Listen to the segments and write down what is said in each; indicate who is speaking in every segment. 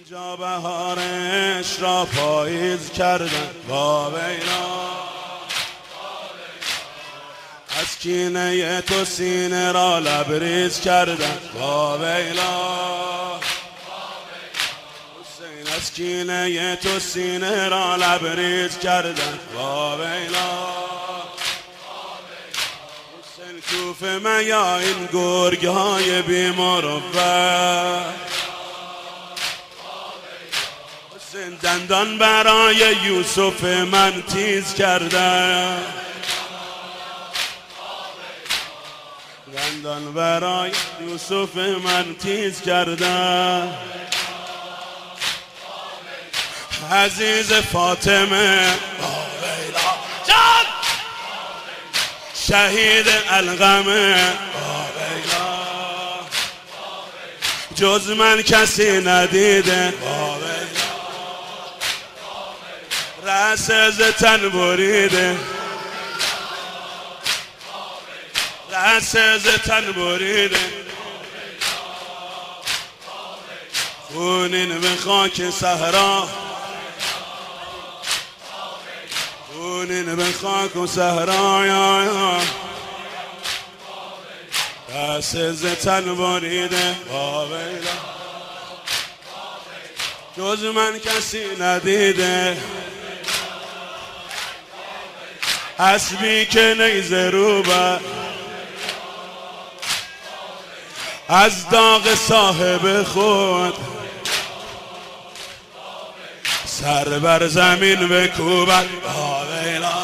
Speaker 1: اینجا بهارش را پاییز کردن با ویلا، از کینه تو سینه را لبریز کردن با ویلا، حسین از کینه تو سینه را لبریز کردن با ویلا، حسین کوفه میا این گرگ های بی‌مروت، دندان برای یوسف من تیز کردن، دندان برای یوسف من تیز کردن، عزیز فاطمه جان شهید القمه جز من کسی ندیده، رأس از تن بریده، رأس از تن بریده، خونین به خاک صحرا، خونین به خاک و صحرا، رأس از تن بریده با ویلا، جز من کسی ندیده، حسبی که نیزه روبه از داغ صاحب خود، سر بر زمین بکوبد با ویلا،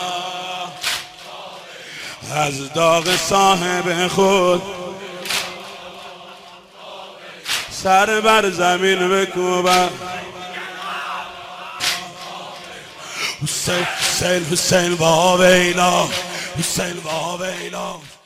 Speaker 1: از داغ صاحب خود سر بر زمین بکوبد، حسین حسین حسین با ویلا، حسین با ویلا.